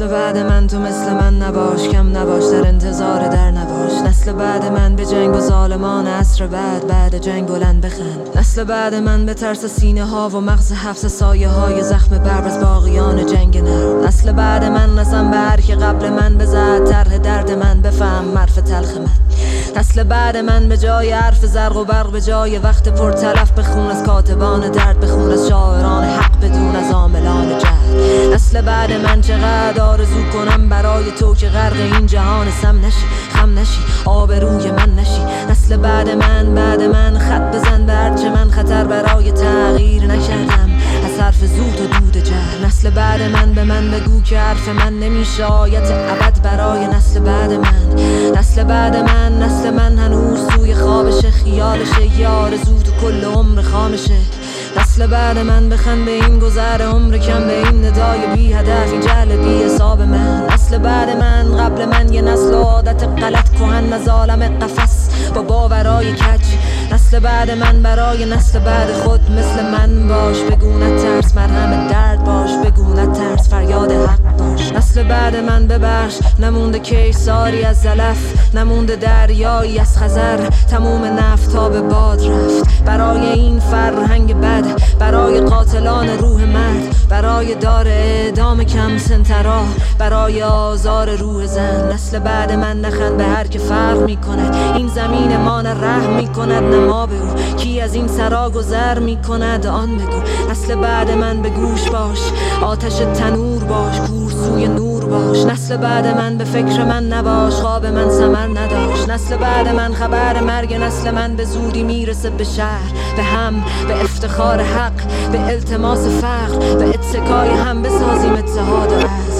نسل بعد من تو مثل من نباش، کم نباش در انتظار در نباش. نسل بعد من به جنگ و ظالمان عصر بعد جنگ بلند بخند. نسل بعد من به ترس سینه ها و مغز حفظ سایه های زخم برق از باقیان جنگ نرم. نسل بعد من رسم به هر که قبل من بزد طرح درد من، بفهم مرف تلخ من. نسل بعد من به جای حرف زرق و برق، به جای وقت پر تلف بخون از کاتبان درد، بخون از شاعران حق بدون از عاملان جهل. نسل بعد من چقدر آرزو کنم برای تو که غرق این جهان سم نشی، خم نشی، آبروی من نشی. نسل بعد من خط بزن به هرچه من خطر برای تغییر نکردم از حرف زود و دود جهل. نسل بعد من به من بگو که حرف من نمیشه آیت ابد برای نسل بعد من. نسل بعد من هنوز توی خوابشه، خیالشه، یه آرزو تو کل عمر خامشه. نسل بعد من بخند به این گذر عمر کم، به این ندای بی هدفی جهل بی حساب من. نسل بعد من قبل من یه نسل عادت غلط کهن از عالم قفس با باورای کج. نسل بعد من برای نسل بعد خود مثل من باش، بگو نترس، مرهم درد باش، بگو نترس، فریاد حق باش. نسل بعد من ببخش، نمونده کیساری از زلف، نمونده دریایی از خزر، تموم نفت ها به باد رفت. برای این فرهنگ بد، برای قاتلان روح مرد، برای دار اعدام کم سنترا، برای آزار روح زن. نسل بعد من نخند به هر که فرق میکند، این زمین ما نه رحم میکند نه ما به او. کی از این سرا گذر میکند آن بگو. نسل بعد من به گوش باش، آتش تنور باش، کور سوی نور باش. نسل بعد من به فکر من نباش، خواب من ثمر نداشت. نسل بعد من خبر مرگ نسل من به زودی میرسه به شهر، به هم، به افتخار حق، به التماس فقر، به اتکای هم بسازیم اتحاد و عز.